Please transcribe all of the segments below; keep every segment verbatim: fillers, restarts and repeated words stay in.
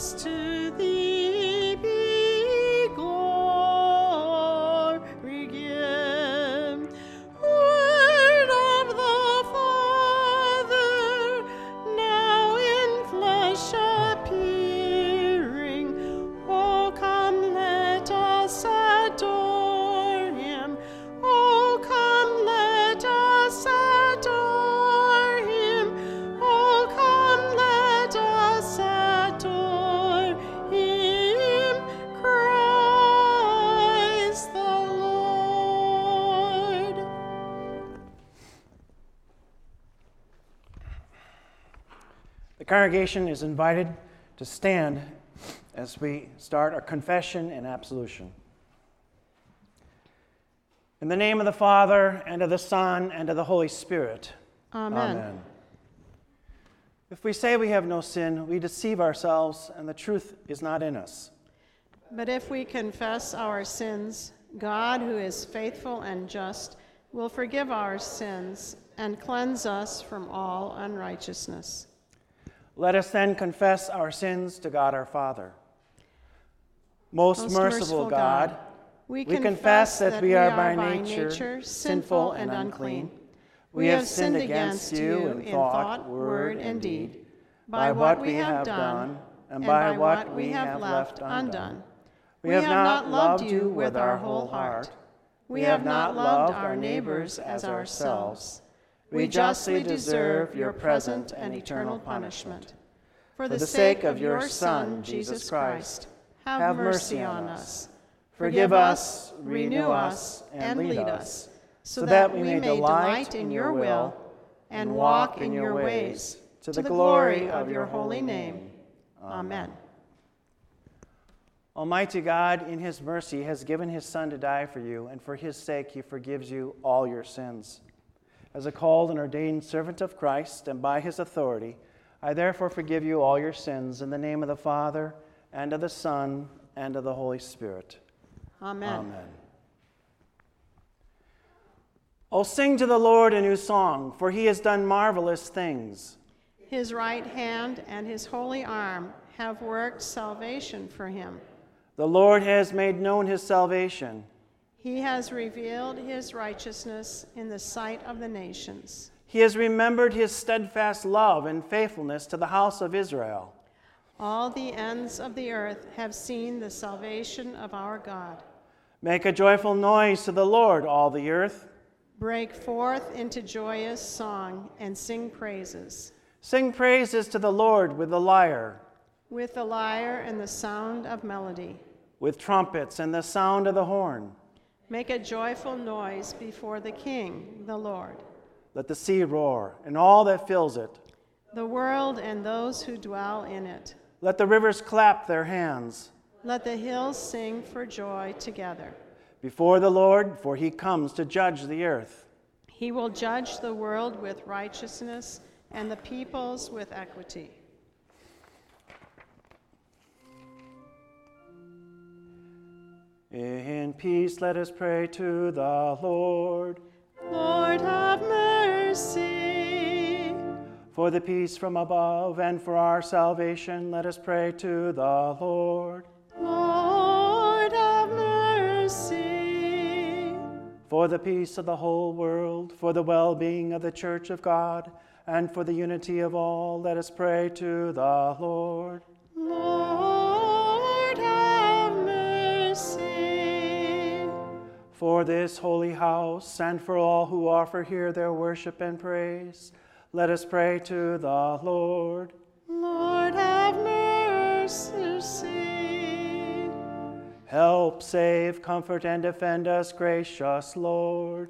us to thee be glory given. Word of the Father, now in flesh appearing. Oh, come, let us adore him. Oh, come, let us adore him. Oh, come, let us adore him, Christ the Lord. The congregation is invited to stand as we start our confession and absolution. In the name of the Father, and of the Son, and of the Holy Spirit. Amen. Amen. If we say we have no sin, we deceive ourselves, and the truth is not in us. But if we confess our sins, God, who is faithful and just, will forgive our sins and cleanse us from all unrighteousness. Let us then confess our sins to God our Father. Most, Most merciful, merciful God, God, we confess that we are by nature sinful and unclean. We have sinned against you in thought, word, and deed, by what we have done and by what we have left undone. We have not loved you with our whole heart. We have not loved our neighbors as ourselves. We justly deserve your present and eternal punishment. For the sake of your Son, Jesus Christ, have mercy on us. Forgive us, renew us, and lead us, so that we may delight in your will and walk in your ways, to the glory of your holy name. Amen. Almighty God, in his mercy, has given his Son to die for you, and for his sake he forgives you all your sins. As a called and ordained servant of Christ, and by his authority, I therefore forgive you all your sins in the name of the Father, and of the Son, and of the Holy Spirit. Amen. Amen. Oh, sing to the Lord a new song, for he has done marvelous things. His right hand and his holy arm have worked salvation for him. The Lord has made known his salvation. He has revealed his righteousness in the sight of the nations. He has remembered his steadfast love and faithfulness to the house of Israel. All the ends of the earth have seen the salvation of our God. Make a joyful noise to the Lord, all the earth. Break forth into joyous song and sing praises. Sing praises to the Lord with the lyre, with the lyre and the sound of melody, with trumpets and the sound of the horn. Make a joyful noise before the King, the Lord. Let the sea roar and all that fills it, the world and those who dwell in it. Let the rivers clap their hands. Let the hills sing for joy together. Before the Lord, for he comes to judge the earth. He will judge the world with righteousness and the peoples with equity. In peace let us pray to the Lord. Lord, have mercy. For the peace from above and for our salvation, let us pray to the Lord. Lord, have mercy. For the peace of the whole world, for the well-being of the Church of God, and for the unity of all, let us pray to the Lord. Lord, have mercy. For this holy house, and for all who offer here their worship and praise, let us pray to the Lord. Lord, have mercy. Help, save, comfort, and defend us, gracious Lord.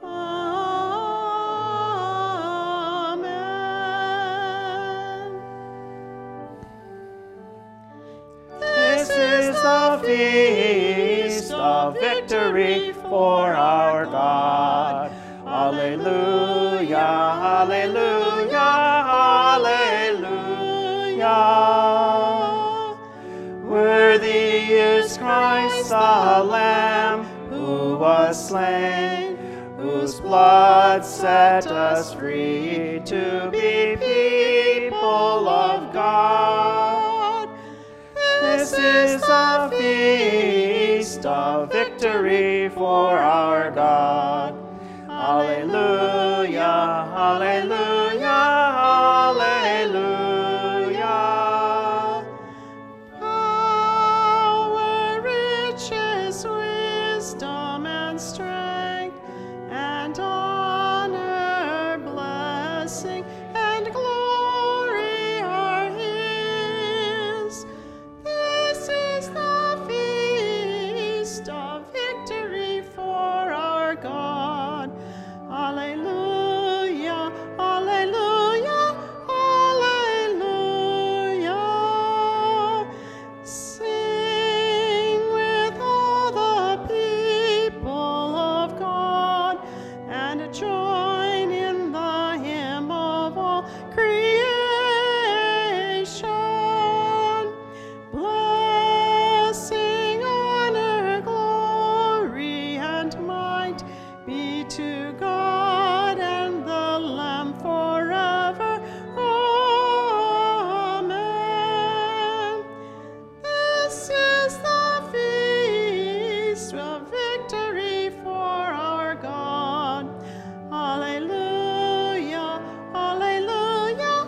Amen. This is the feast of victory for our God. Alleluia, alleluia, alleluia. Worthy is Christ the Lamb, who was slain, whose blood set us free to be people of God. This is the feast of victory for our God. Alleluia, alleluia, alleluia. Power, riches, wisdom, and strength, and honor, blessing, and glory are his. This is the feast of victory for our God. Alleluia, alleluia, alleluia. Sing with all the people of God, and join in the hymn of all creation. Blessing, honor, glory, and might be to God and the Lamb forever. Amen. This is the feast of victory for our God. Alleluia, alleluia,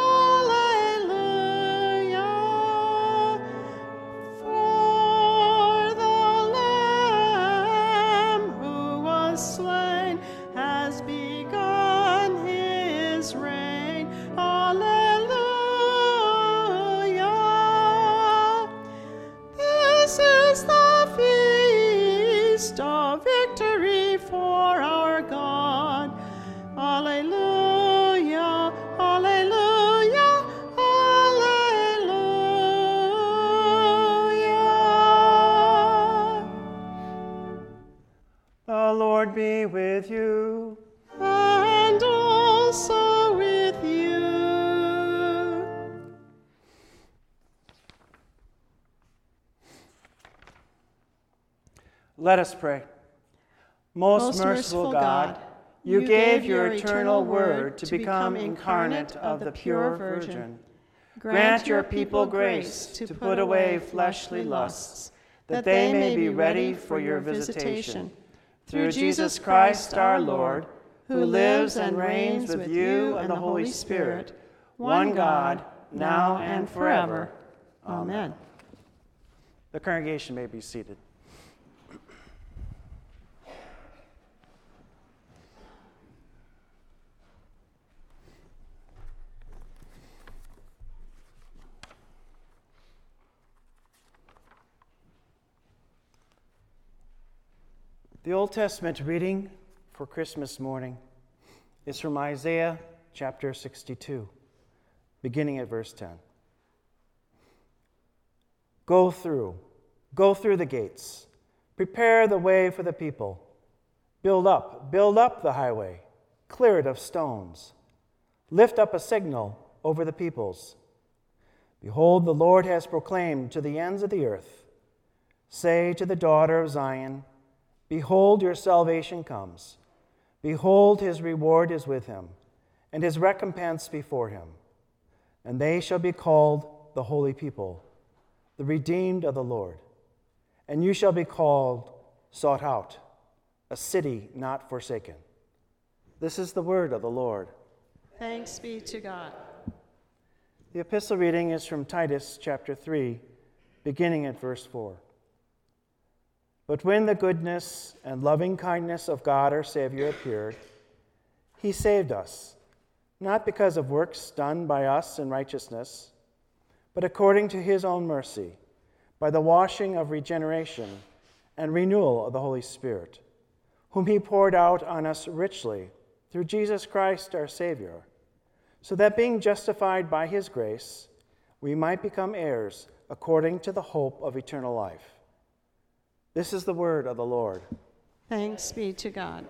alleluia. For the Lamb who was slain has begun his reign. Alleluia. This is the feast of victory for our God. Alleluia, alleluia, alleluia. The Lord be with you. And also with you. Let us pray. Most, merciful God, you gave your eternal word to become incarnate of the pure Virgin. Grant your people grace to put away fleshly lusts, that they may be ready for your visitation. Through Jesus Christ our Lord, who lives and reigns with you and the Holy Spirit, one God, now and forever. Amen. The congregation may be seated. The Old Testament reading for Christmas morning is from Isaiah chapter sixty-two, beginning at verse ten. Go through, go through the gates, prepare the way for the people. Build up, build up the highway, clear it of stones. Lift up a signal over the peoples. Behold, the Lord has proclaimed to the ends of the earth. Say to the daughter of Zion, behold, your salvation comes. Behold, his reward is with him, and his recompense before him. And they shall be called the holy people, the redeemed of the Lord. And you shall be called sought out, a city not forsaken. This is the word of the Lord. Thanks be to God. The epistle reading is from Titus chapter three, beginning at verse four. But when the goodness and loving kindness of God our Savior appeared, he saved us, not because of works done by us in righteousness, but according to his own mercy, by the washing of regeneration and renewal of the Holy Spirit, whom he poured out on us richly through Jesus Christ our Savior, so that being justified by his grace, we might become heirs according to the hope of eternal life. This is the word of the Lord. Thanks be to God.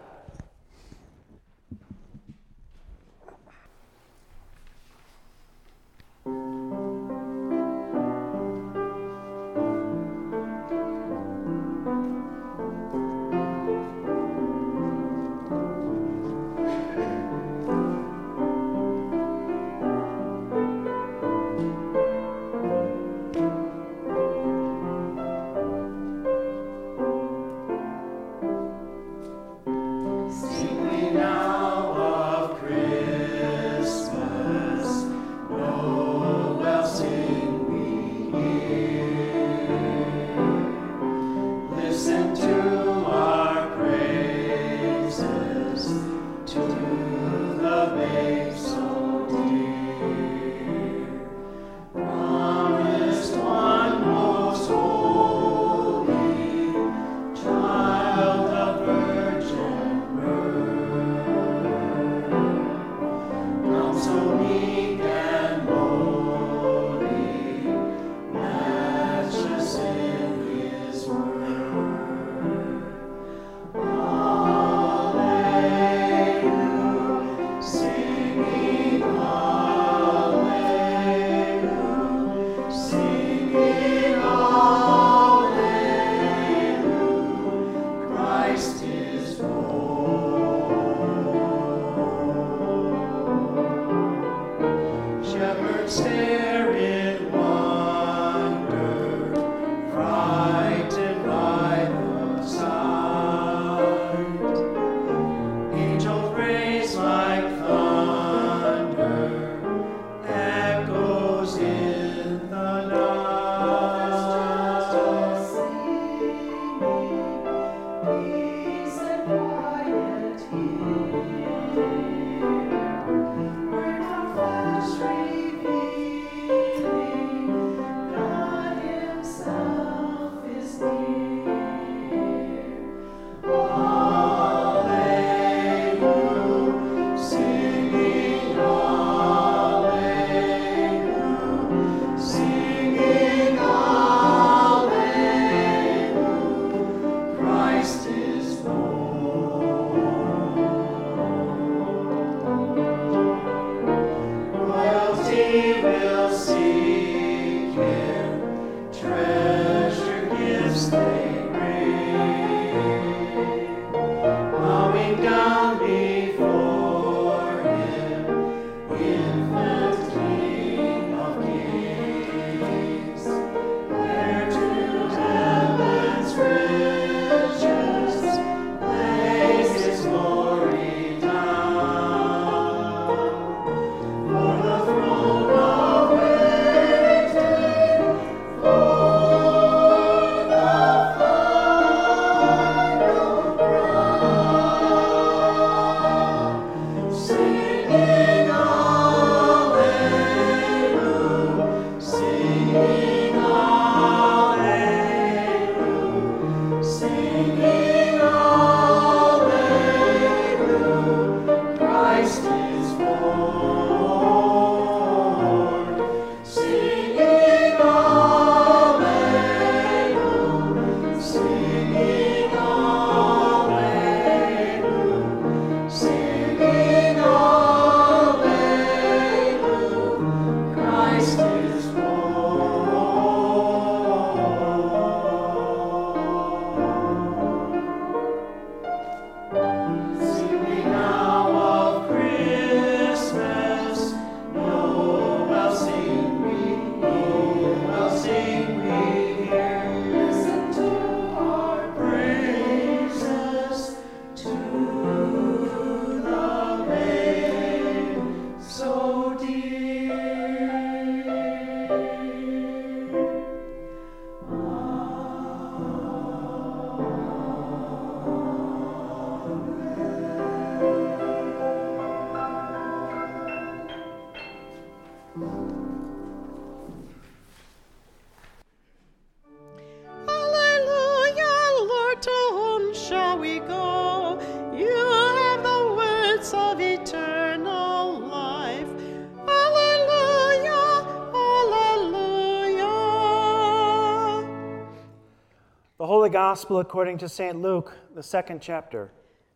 Holy Gospel according to Saint Luke, the second chapter.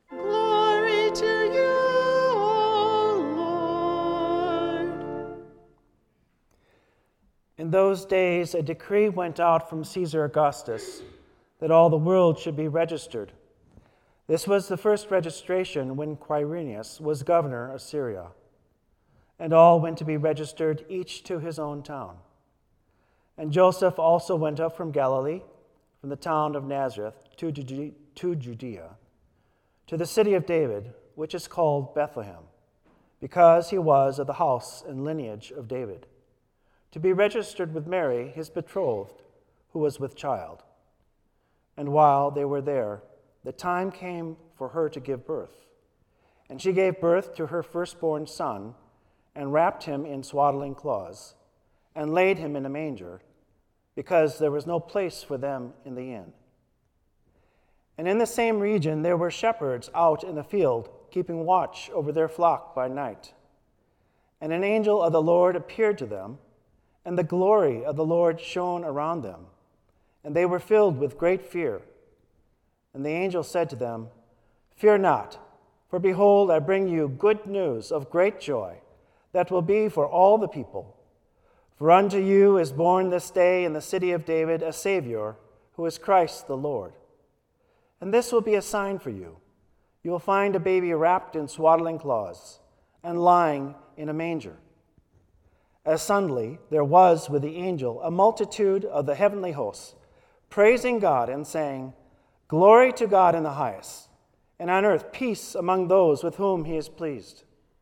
Glory to you, O Lord. In those days, a decree went out from Caesar Augustus that all the world should be registered. This was the first registration when Quirinius was governor of Syria, and all went to be registered, each to his own town. And Joseph also went up from Galilee, from the town of Nazareth to Judea, to the city of David, which is called Bethlehem, because he was of the house and lineage of David, to be registered with Mary, his betrothed, who was with child. And while they were there, the time came for her to give birth. And she gave birth to her firstborn son, and wrapped him in swaddling cloths, and laid him in a manger, because there was no place for them in the inn. And in the same region there were shepherds out in the field, keeping watch over their flock by night. And an angel of the Lord appeared to them, and the glory of the Lord shone around them, and they were filled with great fear. And the angel said to them, "Fear not, for behold, I bring you good news of great joy, that will be for all the people. For unto you is born this day in the city of David a Savior, who is Christ the Lord. And this will be a sign for you. You will find a baby wrapped in swaddling cloths and lying in a manger." As suddenly there was with the angel a multitude of the heavenly hosts, praising God and saying, "Glory to God in the highest, and on earth peace among those with whom he is pleased."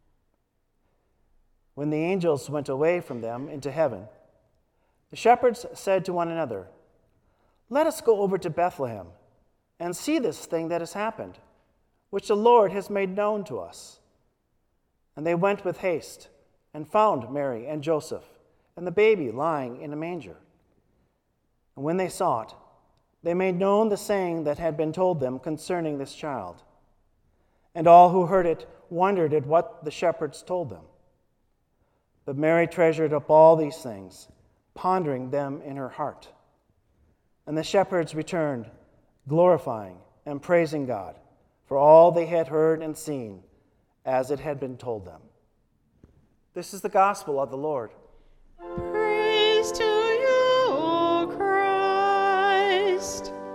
When the angels went away from them into heaven, the shepherds said to one another, "Let us go over to Bethlehem and see this thing that has happened, which the Lord has made known to us." And they went with haste and found Mary and Joseph and the baby lying in a manger. And when they saw it, they made known the saying that had been told them concerning this child. And all who heard it wondered at what the shepherds told them. But Mary treasured up all these things, pondering them in her heart. And the shepherds returned, glorifying and praising God for all they had heard and seen, as it had been told them. This is the gospel of the Lord. Praise to you, O Christ.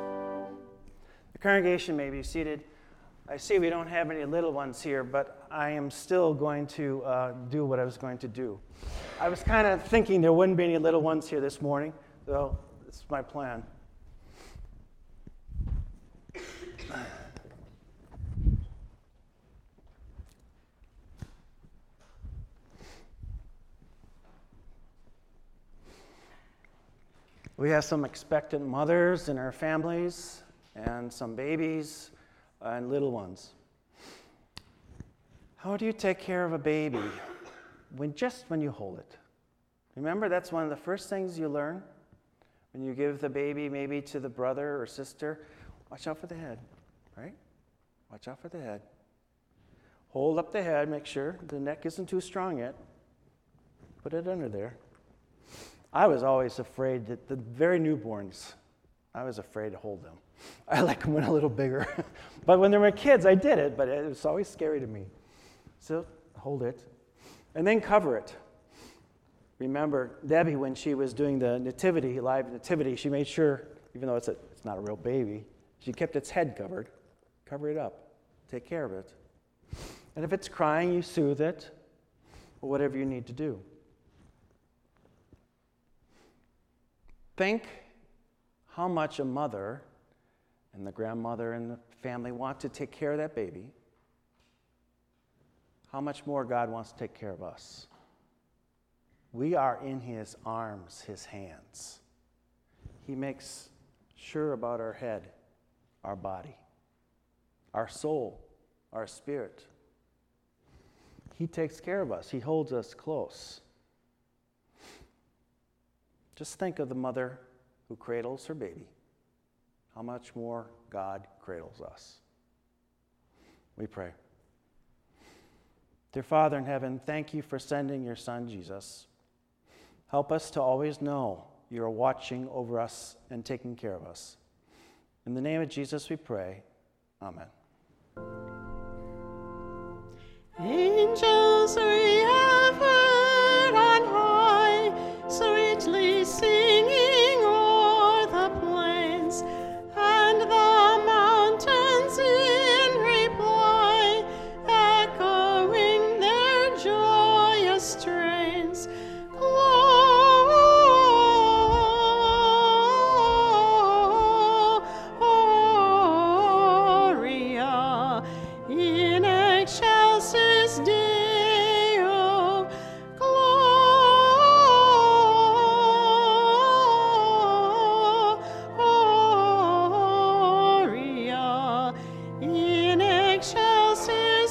The congregation may be seated. I see we don't have any little ones here, but I am still going to uh, do what I was going to do. I was kind of thinking there wouldn't be any little ones here this morning, so this is my plan. We have some expectant mothers in our families, and some babies and little ones. How do you take care of a baby when just when you hold it? Remember, that's one of the first things you learn when you give the baby maybe to the brother or sister. Watch out for the head, right? Watch out for the head. Hold up the head, make sure the neck isn't too strong yet. Put it under there. I was always afraid that the very newborns, I was afraid to hold them. I like them when a little bigger. But when they were kids, I did it, but it was always scary to me. So hold it, and then cover it. Remember, Debbie, when she was doing the nativity, live nativity, she made sure, even though it's, a, it's not a real baby, she kept its head covered. Cover it up. Take care of it. And if it's crying, you soothe it, or whatever you need to do. Think how much a mother and the grandmother and the family want to take care of that baby. How much more God wants to take care of us. We are in His arms, His hands. He makes sure about our head, our body, our soul, our spirit. He takes care of us. He holds us close. Just think of the mother who cradles her baby. How much more God cradles us. We pray. Dear Father in heaven, thank you for sending your Son, Jesus. Help us to always know you are watching over us and taking care of us. In the name of Jesus we pray. Amen. Angels we have heard on high, sweetly singing o'er the plains, and the mountains in reply, echoing their joyous strains. Gloria in excelsis Deo. Gloria in excelsis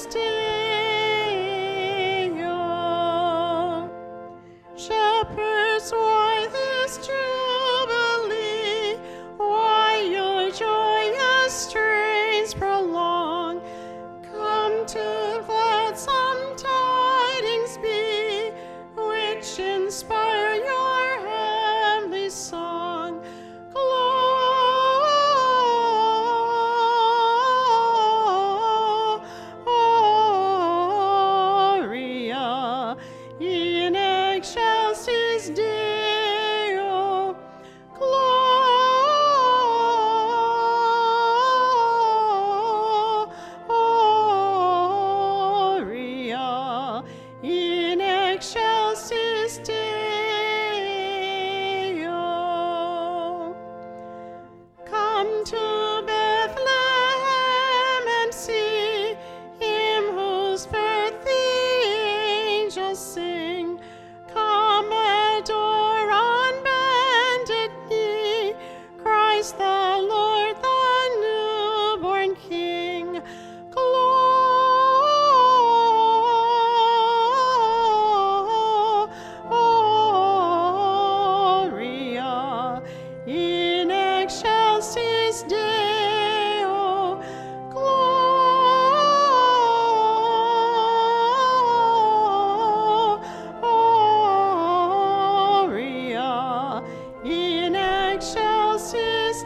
Deo. Shepherds, why this jubilee? Why your joyous strains prolong? Come to gladsome tidings be, which inspire your heavenly song. Gloria in excelsis Deo. Gloria in excelsis Deo. Come to Bethlehem and see him whose birth the angels sing. Come adore on bended knee Christ the Lord, the newborn King. Gloria in excelsis Deo. Gloria in excelsis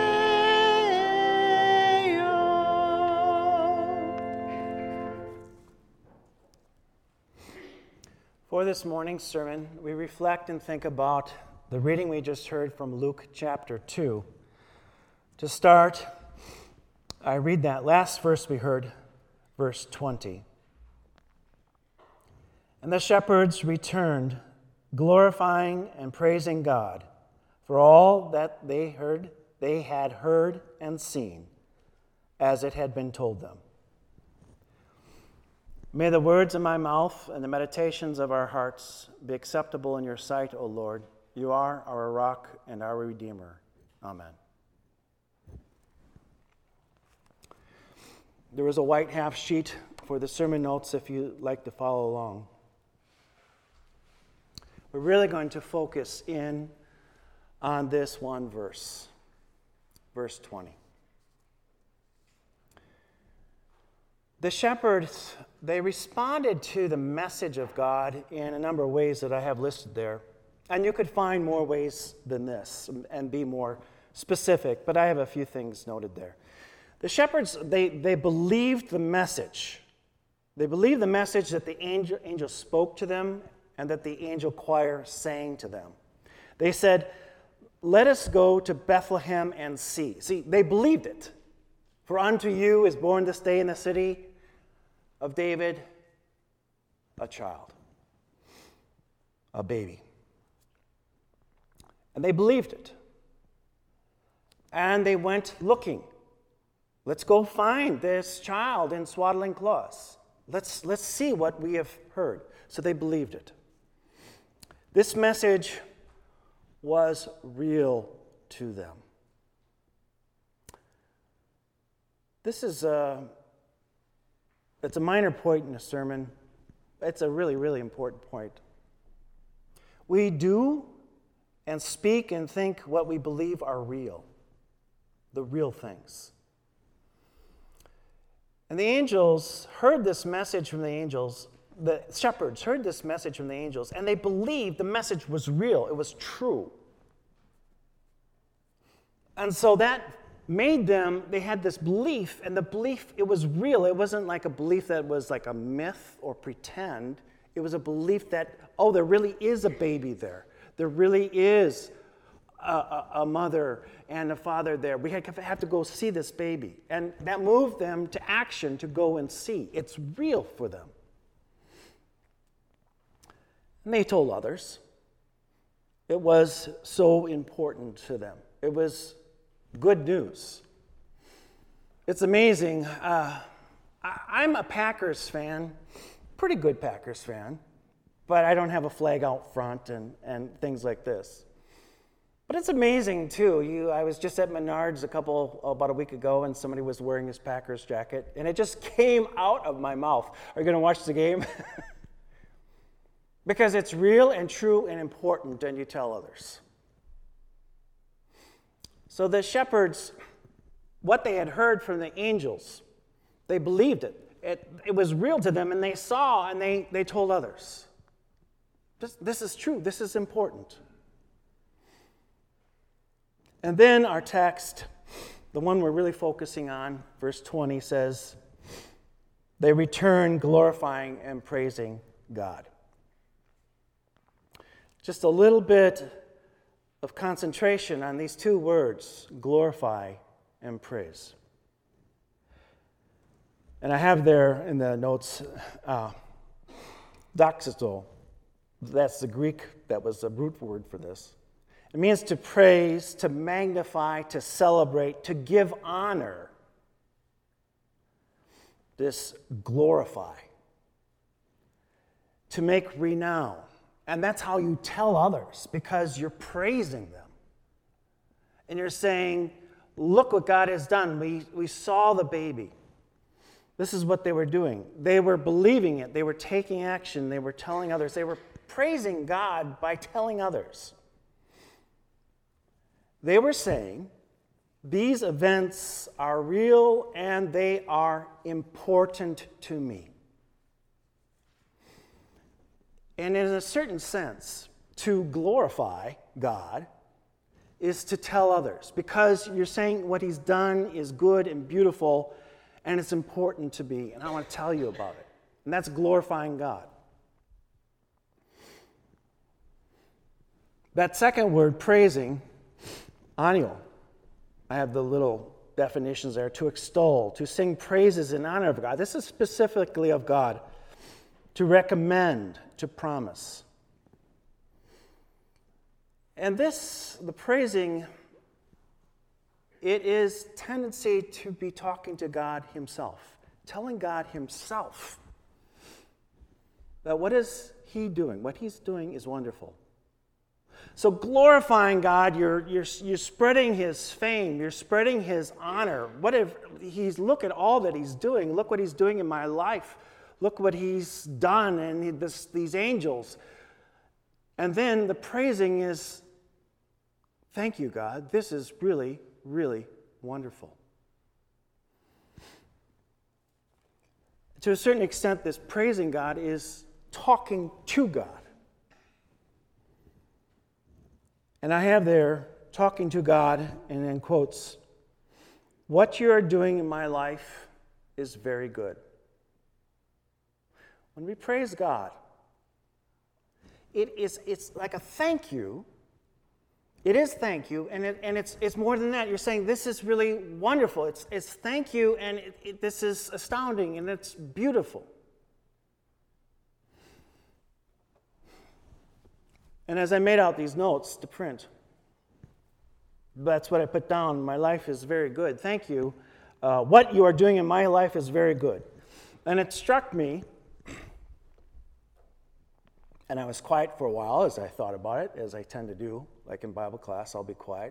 Deo. For this morning's sermon, we reflect and think about the reading we just heard from Luke chapter two. To start, I read that last verse we heard, verse twenty. And the shepherds returned, glorifying and praising God for all that they heard, they had heard and seen, as it had been told them. May the words of my mouth and the meditations of our hearts be acceptable in your sight, O Lord. You are our rock and our Redeemer. Amen. There is a white half sheet for the sermon notes if you'd like to follow along. We're really going to focus in on this one verse, verse twenty. The shepherds, they responded to the message of God in a number of ways that I have listed there. And you could find more ways than this and be more specific, but I have a few things noted there. The shepherds, they, they believed the message. They believed the message that the angel, angel spoke to them and that the angel choir sang to them. They said, let us go to Bethlehem and see. See, they believed it. For unto you is born this day in the city of David a child, a baby. And they believed it. And they went looking. Let's go find this child in swaddling cloths. Let's, let's see what we have heard. So they believed it. This message was real to them. This is a, it's a minor point in the sermon. It's a really, really important point. We do and speak and think what we believe are real, the real things. And the angels heard this message from the angels, the shepherds heard this message from the angels, and they believed the message was real, it was true. And so that made them, they had this belief, and the belief, it was real. It wasn't like a belief that was like a myth or pretend. It was a belief that, oh, there really is a baby there. There really is a, a, a mother and a father there. We have to go see this baby. And that moved them to action to go and see. It's real for them. And they told others. It was so important to them. It was good news. It's amazing. Uh, I, I'm a Packers fan, pretty good Packers fan, but I don't have a flag out front and, and things like this. But it's amazing, too. You, I was just at Menards a couple, about a week ago, and somebody was wearing his Packers jacket, and it just came out of my mouth. Are you going to watch the game? Because it's real and true and important, and you tell others. So the shepherds, what they had heard from the angels, they believed it. It, it was real to them, and they saw, and they, they told others. This, this is true. This is important. And then our text, the one we're really focusing on, verse twenty says, they return glorifying and praising God. Just a little bit of concentration on these two words, glorify and praise. And I have there in the notes, uh, doxazo. That's the Greek, that was the root word for this. It means to praise, to magnify, to celebrate, to give honor. This glorify. To make renown. And that's how you tell others, because you're praising them. And you're saying, look what God has done. We, we saw the baby. This is what they were doing. They were believing it. They were taking action. They were telling others. They were praising God by telling others. They were saying, these events are real and they are important to me. And in a certain sense, to glorify God is to tell others, because you're saying what he's done is good and beautiful and it's important to me, and I want to tell you about it. And that's glorifying God. That second word, praising, anio. I have the little definitions there: to extol, to sing praises in honor of God. This is specifically of God. To recommend, to promise. And this, the praising, it is tendency to be talking to God himself, telling God himself that what is he doing? What he's doing is wonderful. So glorifying God, you're, you're, you're spreading his fame, you're spreading his honor. What if he's, look at all that he's doing, look what he's doing in my life, look what he's done, and he, this, these angels. And then the praising is, thank you, God, this is really, really wonderful. To a certain extent, this praising God is talking to God. And I have there, talking to God, and in quotes, what you are doing in my life is very good. When we praise God, it is, it's like a thank you. It is thank you, and, it, and it's, it's more than that. You're saying this is really wonderful. It's, it's thank you, and it, it, this is astounding, and it's beautiful. And as I made out these notes to print, that's what I put down. My life is very good. Thank you. Uh, what you are doing in my life is very good. And it struck me, and I was quiet for a while as I thought about it, as I tend to do. Like in Bible class, I'll be quiet.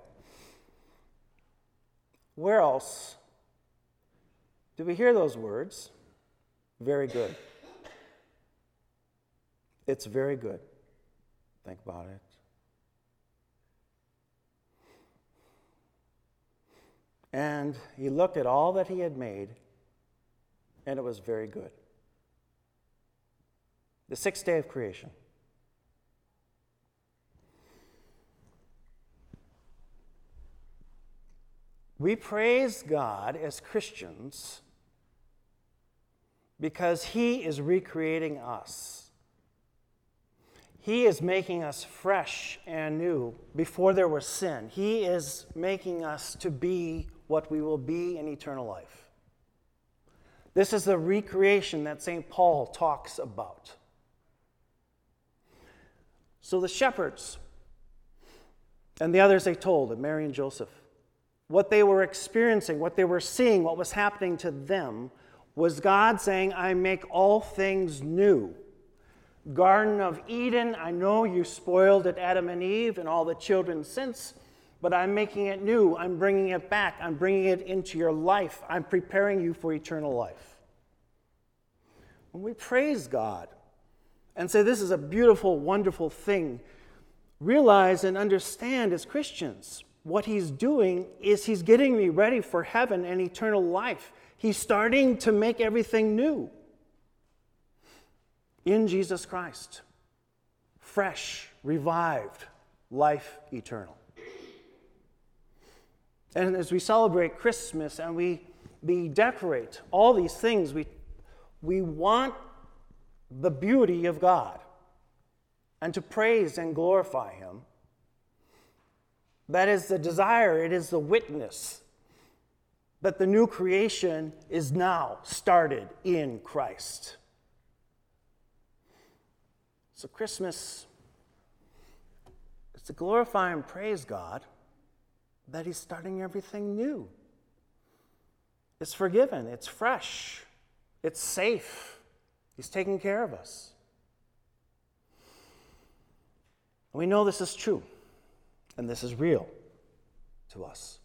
Where else do we hear those words? Very good. It's very good. Think about it. And he looked at all that he had made, and it was very good. The sixth day of creation. We praise God as Christians because he is recreating us. He is making us fresh and new before there was sin. He is making us to be what we will be in eternal life. This is the recreation that Saint Paul talks about. So the shepherds and the others they told, Mary and Joseph, what they were experiencing, what they were seeing, what was happening to them was God saying, I make all things new. Garden of Eden, I know you spoiled it, Adam and Eve and all the children since, but I'm making it new. I'm bringing it back. I'm bringing it into your life. I'm preparing you for eternal life. When we praise God and say this is a beautiful, wonderful thing, realize and understand as Christians, what he's doing is he's getting me ready for heaven and eternal life. He's starting to make everything new. In Jesus Christ. Fresh, revived, life eternal. And as we celebrate Christmas and we, we decorate all these things, we, we want the beauty of God and to praise and glorify him. That is the desire, it is the witness that the new creation is now started in Christ. So Christmas is to glorify and praise God that he's starting everything new. It's forgiven, it's fresh, it's safe. He's taking care of us. We know this is true, and this is real to us.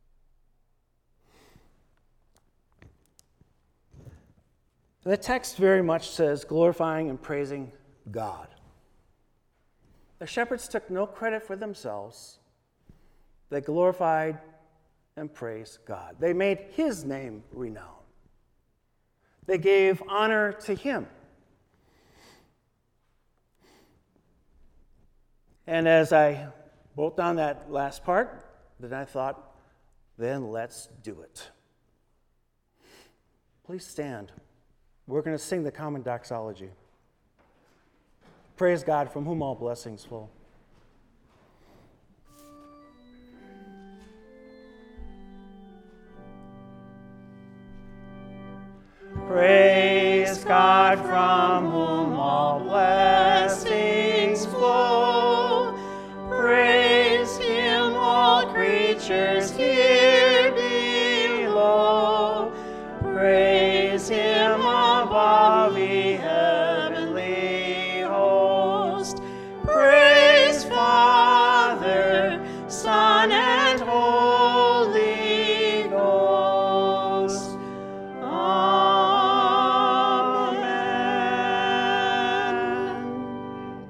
The text very much says glorifying and praising God. The shepherds took no credit for themselves. They glorified and praised God. They made his name renowned. They gave honor to him. And as I wrote down that last part, then I thought, then let's do it. Please stand. We're going to sing the common doxology. Praise God, from whom all blessings flow. Praise God, from whom all blessings flow. Praise him, all creatures here below. Praise him above, ye heavenly host. Praise Father, Son, and Holy Ghost. Amen.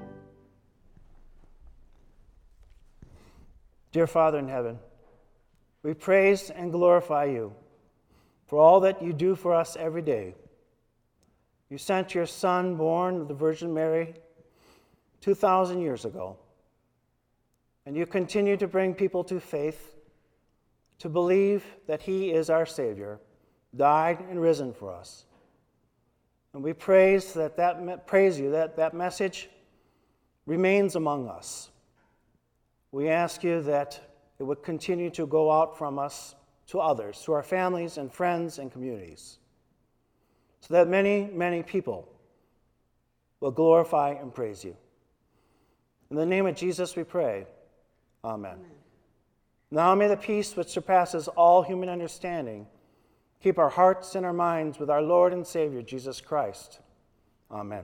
Dear Father in heaven, we praise and glorify you for all that you do for us every day. You sent your Son, born of the Virgin Mary, two thousand years ago, and you continue to bring people to faith, to believe that he is our Savior, died and risen for us. And we praise that that praise you that that message remains among us. We ask you that it would continue to go out from us to others, to our families and friends and communities, so that many, many people will glorify and praise you. In the name of Jesus we pray. Amen. Amen. Now may the peace which surpasses all human understanding keep our hearts and our minds with our Lord and Savior, Jesus Christ. Amen.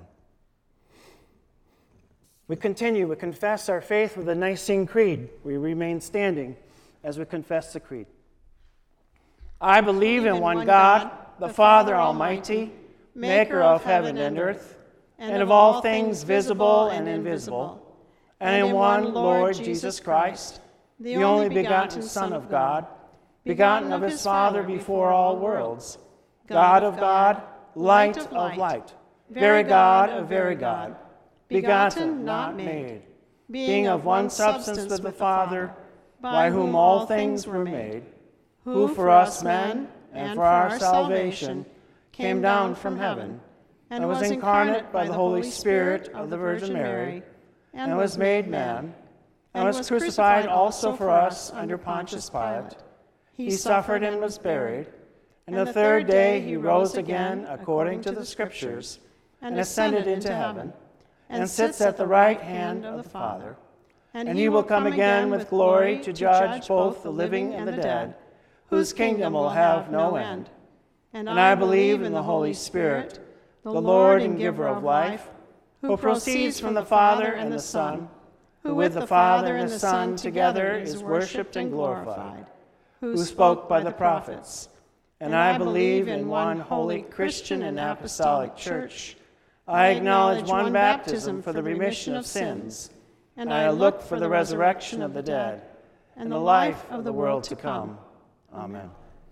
We continue, we confess our faith with the Nicene Creed. We remain standing as we confess the creed. I believe in one God, the Father Almighty, maker of heaven and earth, and of all things visible and invisible, and in one Lord Jesus Christ, the only begotten Son of God, begotten of his Father before all worlds, God of God, light of light, very God of very God, begotten, not made, being of one substance with the Father, by whom all things were made, who for us men and for our salvation came down from heaven, and was incarnate by the Holy Spirit of the Virgin Mary, and was made man, and was crucified also for us under Pontius Pilate. He suffered and was buried, and the third day he rose again according to the Scriptures, and ascended into heaven, and sits at the right hand of the Father. And he will come again with glory to judge both the living and the dead, whose kingdom will have no end. And I believe in the Holy Spirit, the Lord and giver of life, who proceeds from the Father and the Son, who with the Father and the Son together is worshipped and glorified, who spoke by the prophets. And I believe in one holy Christian and apostolic church. I acknowledge one baptism for the remission of sins, and I look for the resurrection of the dead and the life of the world to come. Amen.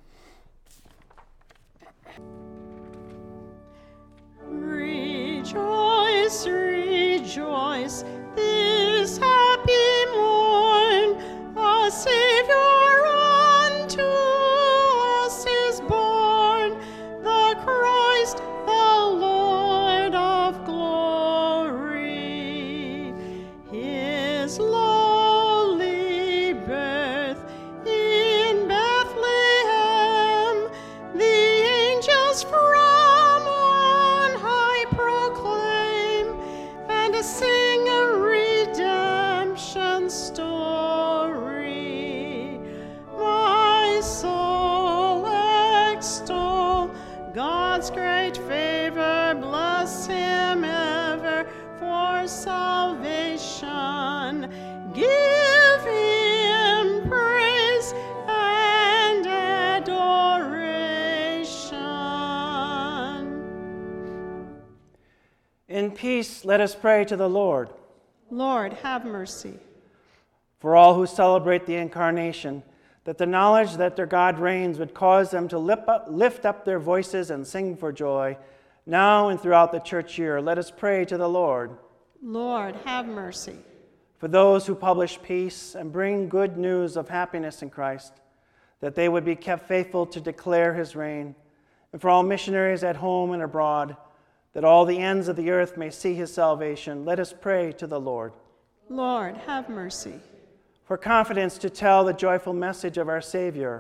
Rejoice, rejoice, this happy morn, a Savior unto us is born, the Christ, the Lord of glory. His lowly birth in Bethlehem, the angels from on high proclaim, and sing a redemption story. My soul extol God's great favor, bless him ever for salvation. Give him praise and adoration. In peace, let us pray to the Lord. Lord, have mercy. For all who celebrate the Incarnation, that the knowledge that their God reigns would cause them to lift up, lift up their voices and sing for joy. Now and throughout the church year, let us pray to the Lord. Lord, have mercy. For those who publish peace and bring good news of happiness in Christ, that they would be kept faithful to declare his reign. And for all missionaries at home and abroad, that all the ends of the earth may see his salvation, let us pray to the Lord. Lord, have mercy. For confidence to tell the joyful message of our Savior,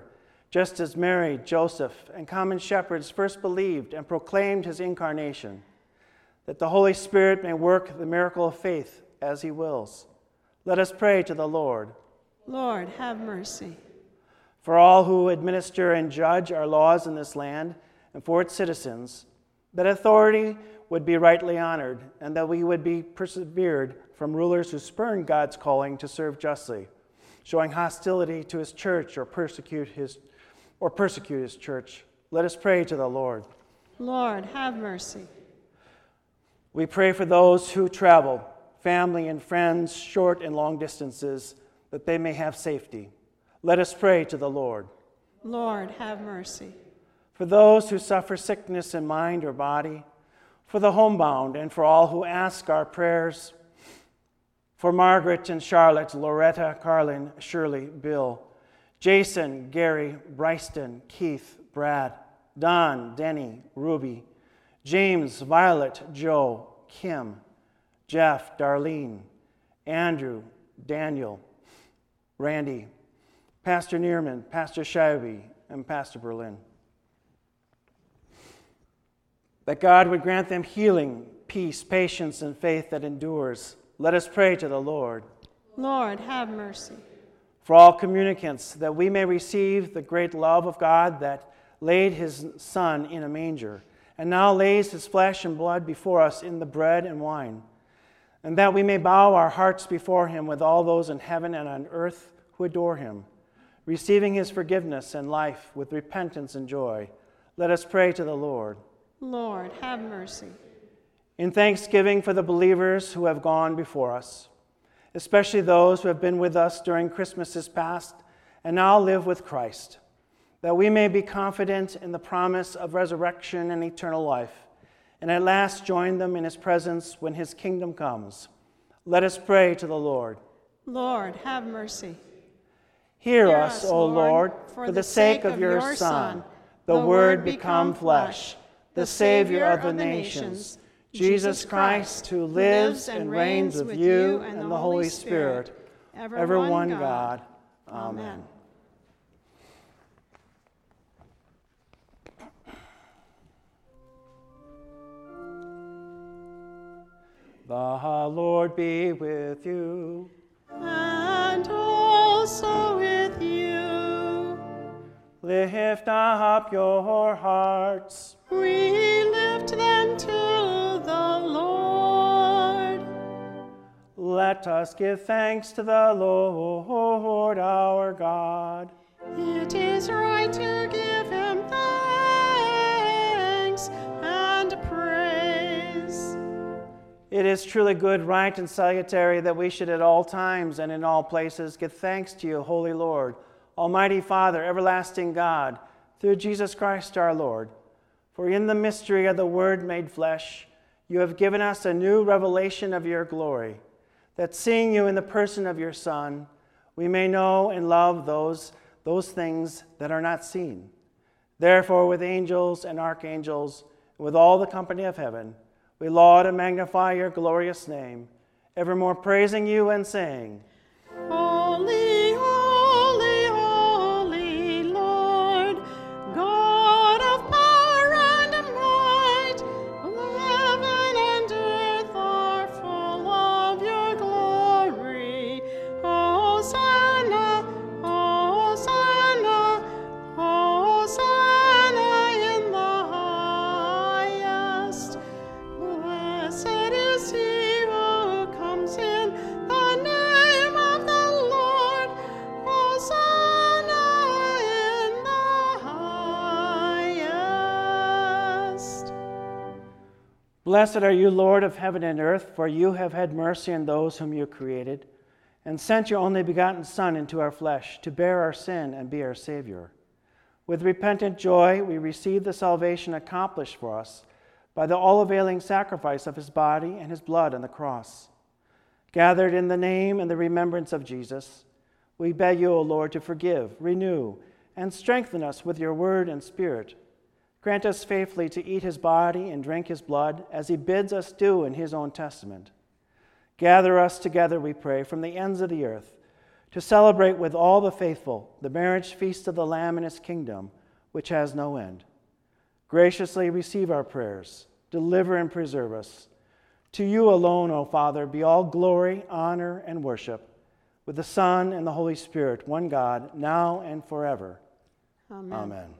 just as Mary, Joseph, and common shepherds first believed and proclaimed his incarnation, that the Holy Spirit may work the miracle of faith as he wills. Let us pray to the Lord. Lord, have mercy. For all who administer and judge our laws in this land and for its citizens, that authority would be rightly honored and that we would be persevered from rulers who spurn God's calling to serve justly, showing hostility to his church or persecute his or persecute his church. Let us pray to the Lord. Lord, have mercy. We pray for those who travel, family and friends, short and long distances, that they may have safety. Let us pray to the Lord. Lord, have mercy. For those who suffer sickness in mind or body, for the homebound, and for all who ask our prayers, for Margaret and Charlotte, Loretta, Carlin, Shirley, Bill, Jason, Gary, Bryston, Keith, Brad, Don, Denny, Ruby, James, Violet, Joe, Kim, Jeff, Darlene, Andrew, Daniel, Randy, Pastor Neerman, Pastor Scheibe, and Pastor Berlin. That God would grant them healing, peace, patience, and faith that endures. Let us pray to the Lord. Lord, have mercy. For all communicants, that we may receive the great love of God that laid his Son in a manger, and now lays his flesh and blood before us in the bread and wine, and that we may bow our hearts before him with all those in heaven and on earth who adore him, receiving his forgiveness and life with repentance and joy. Let us pray to the Lord. Lord, have mercy. In thanksgiving for the believers who have gone before us, especially those who have been with us during Christmases past and now live with Christ, that we may be confident in the promise of resurrection and eternal life, and at last join them in his presence when his kingdom comes. Let us pray to the Lord. Lord, have mercy. Hear, Hear us, O Lord, for, for the sake of your Son, Son the, the Word become flesh, the Savior of the nations, Jesus Christ, who lives and reigns with you and the Holy Spirit, ever one God. Amen. The Lord be with you. And also with you. Lift up your hearts. We lift them to the Lord. Let us give thanks to the Lord our God. It is right to give him thanks and praise. It is truly good, right, and salutary that we should at all times and in all places give thanks to you, Holy Lord, Almighty Father, everlasting God, through Jesus Christ our Lord. For in the mystery of the Word made flesh, you have given us a new revelation of your glory, that seeing you in the person of your Son, we may know and love those, those things that are not seen. Therefore, with angels and archangels, and with all the company of heaven, we laud and magnify your glorious name, evermore praising you and saying, Holy, holy, holy Lord, God of power and might, heaven and earth are full of your glory. Hosanna, Hosanna, Hosanna in the highest. Blessed is he who comes in the name of the Lord. Hosanna in the highest. Blessed are you, Lord of heaven and earth, for you have had mercy on those whom you created, and sent your only begotten Son into our flesh to bear our sin and be our Savior. With repentant joy we receive the salvation accomplished for us by the all-availing sacrifice of his body and his blood on the cross. Gathered in the name and the remembrance of Jesus, we beg you, O Lord, to forgive, renew, and strengthen us with your word and spirit. Grant us faithfully to eat his body and drink his blood, as he bids us do in his own testament. Gather us together, we pray, from the ends of the earth, to celebrate with all the faithful the marriage feast of the Lamb in his kingdom, which has no end. Graciously receive our prayers. Deliver and preserve us. To you alone, O Father, be all glory, honor, and worship, with the Son and the Holy Spirit, one God, now and forever. Amen. Amen.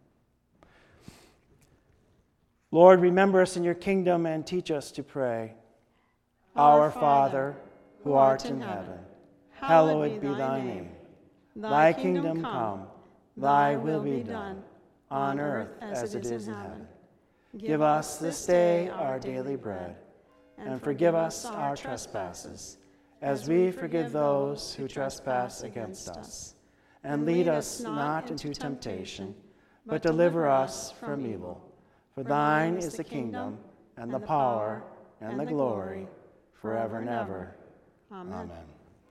Lord, remember us in your kingdom and teach us to pray. Our Father, who art in heaven, hallowed be thy name. Thy kingdom come, thy will be done, on earth as it is in heaven. Give us this day our daily bread, and forgive us our trespasses, as we forgive those who trespass against us. And lead us not into temptation, but deliver us from evil. For thine is the kingdom, and the power, and the glory, forever and ever. Amen. Amen.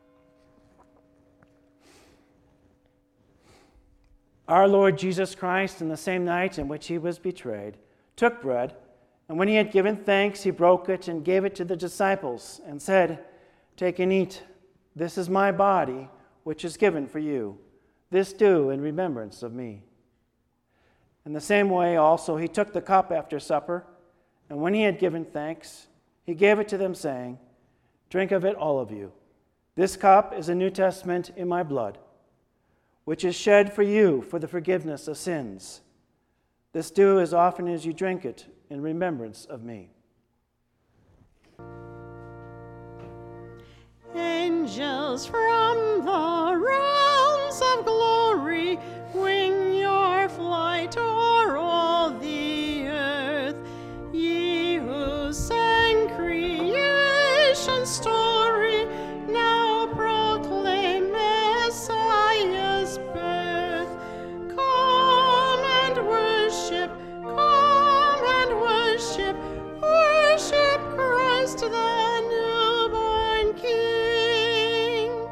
Our Lord Jesus Christ, in the same night in which he was betrayed, took bread, and when he had given thanks, he broke it and gave it to the disciples, and said, "Take and eat. This is my body, which is given for you. This do in remembrance of me." In the same way also he took the cup after supper, and when he had given thanks, he gave it to them, saying, "Drink of it, all of you. This cup is a New Testament in my blood, which is shed for you for the forgiveness of sins. This do as often as you drink it in remembrance of me." Angels from the realms of glory, wing your flight o'er all the earth. Ye who sang creation's story, now proclaim Messiah's birth. Come and worship, come and worship, worship Christ the newborn King.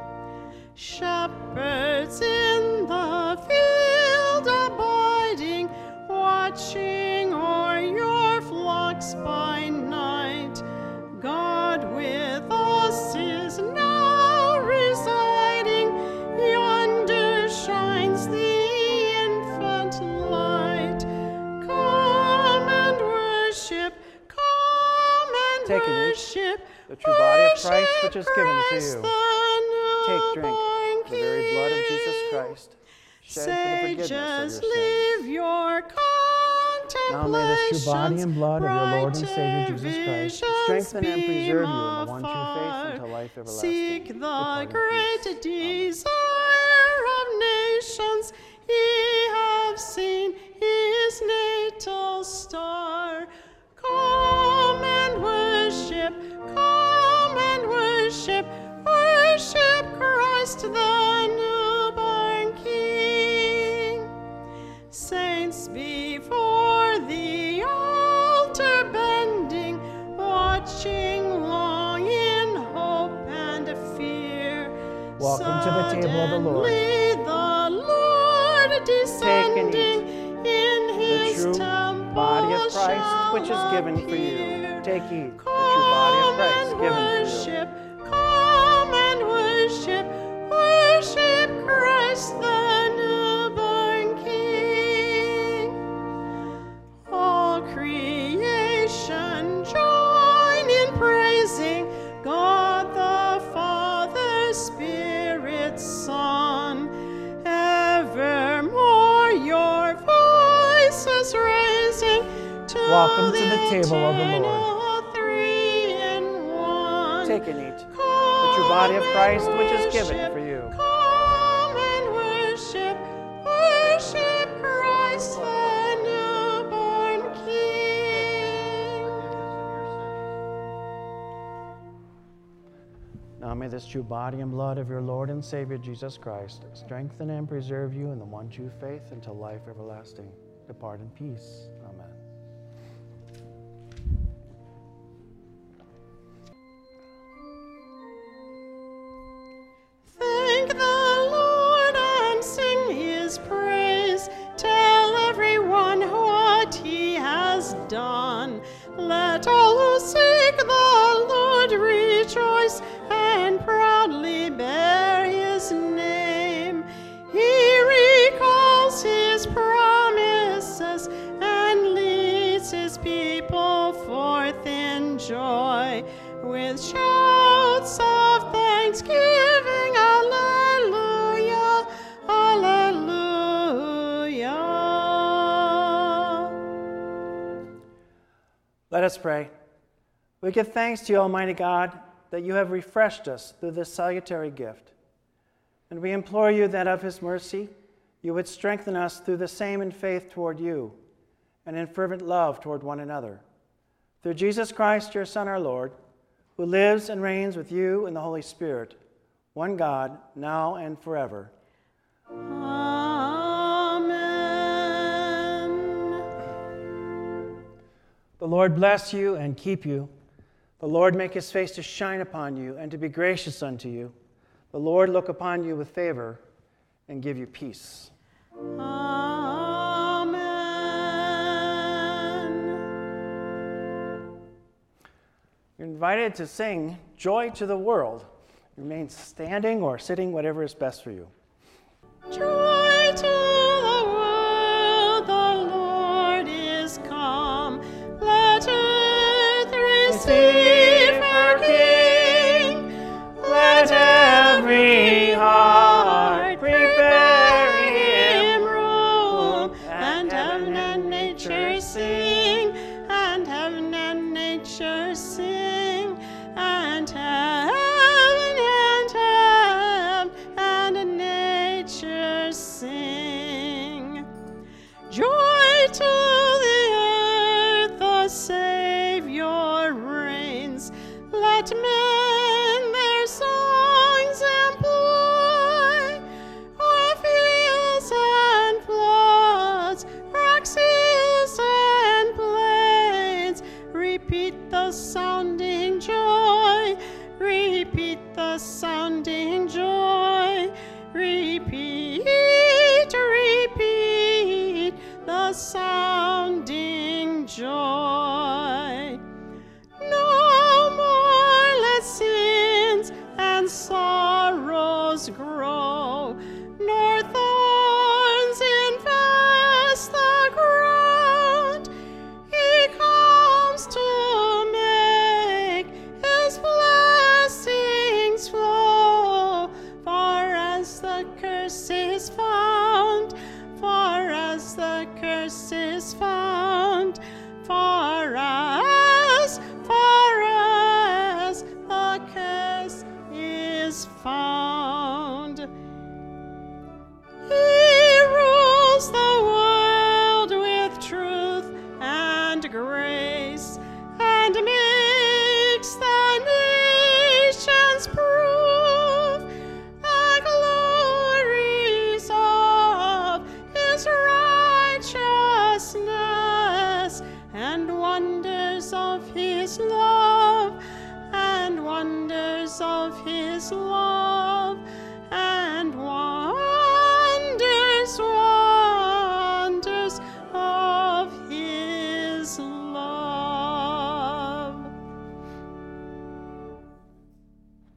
Shepherds in the field abiding, watching o'er your flocks by night. God with us is now residing, yonder shines the infant light. Come and worship, come and Take and eat worship, the true body of Christ, which is given to Christ you. the Take, drink newborn the very blood of Jesus King. Christ, shed for the forgiveness Sages, of your sins. leave your Now may this true body contemplations, and blood of your Lord and Savior brighter Jesus Christ visions strengthen and preserve you in the beam one true afar. faith until life everlasting. Seek the Depart in great peace. desire of nations. Ye have seen his natal star. Come and worship, come and worship, worship Christ the newborn King. Saints before the altar bending, watching long in hope and fear. Welcome to the table of the Lord. Suddenly the Lord descending in The his true temple body of Christ, shall which is given for you. appear. Take, eat the true body of Come Christ and given for you. worship, come and worship, worship Christ the newborn King. All creation join in praising God the Father, Spirit, Son. Evermore your voices raising to Welcome to the the table of the Lord. eternal three in one. Take and eat the true body of Christ, which is given for you. Come and worship, worship Christ the newborn King. Now may this true body and blood of your Lord and Savior Jesus Christ strengthen and preserve you in the one true faith until life everlasting. Depart in peace. Amen. Thank the Lord and sing his praise. Tell everyone what he has done. Let all who seek the Lord rejoice and proudly bear his name. with shouts of thanksgiving. Alleluia, alleluia. Let us pray. We give thanks to you, Almighty God, that you have refreshed us through this salutary gift. And we implore you that of his mercy you would strengthen us through the same in faith toward you and in fervent love toward one another. Through Jesus Christ, your Son, our Lord, who lives and reigns with you in the Holy Spirit, one God, now and forever. Amen. The Lord bless you and keep you. The Lord make his face to shine upon you and to be gracious unto you. The Lord look upon you with favor and give you peace. Amen. You're invited to sing Joy to the World. Remain standing or sitting, whatever is best for you. Joy to the world, the Lord is come. Let earth receive her King. Let every heart prepare him room. And heaven and nature sing, and heaven and nature sing, and heaven and heaven and nature sing. Joy to the earth, the Savior reigns. Let men their songs employ, o'er fields and floods, rocks, hills, and plains. Repeat the sounding joy, repeat the sounding joy, repeat, repeat the sounding joy. No more let sins and sorrows grow, nor thorns infest the ground. He comes to make his blessings flow, far as the curse is found, far as the curse is found, far as, far as the curse is found. He rules the world with truth and grace, and makes the nations prove the glories of his righteousness, and wonders of his love, and wonders of his love.